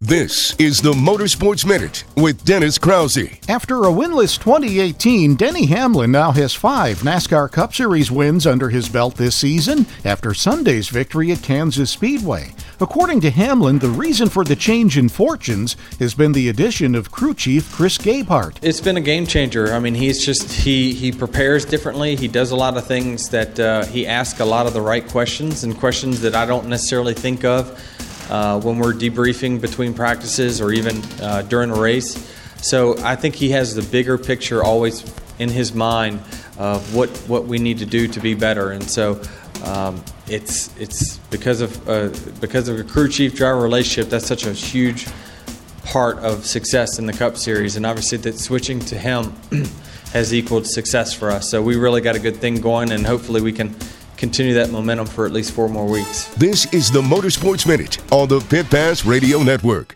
This is the Motorsports Minute with Dennis Krause. After a winless 2018, Denny Hamlin now has 5 NASCAR Cup Series wins under his belt this season after Sunday's victory at Kansas Speedway. According to Hamlin, the reason for the change in fortunes has been the addition of crew chief Chris Gabehart. It's been a game changer. I mean, he prepares differently. He does a lot of things that he asks a lot of the right questions and questions that I don't necessarily think of when we're debriefing between practices or even during a race. So I think he has the bigger picture always in his mind of what we need to do to be better. And so it's because of a crew chief driver relationship. That's such a huge part of success in the Cup Series, and obviously that switching to him has equaled success for us. So we really got a good thing going, and hopefully we can continue that momentum for at least 4 more weeks. This is the Motorsports Minute on the Pit Pass Radio Network.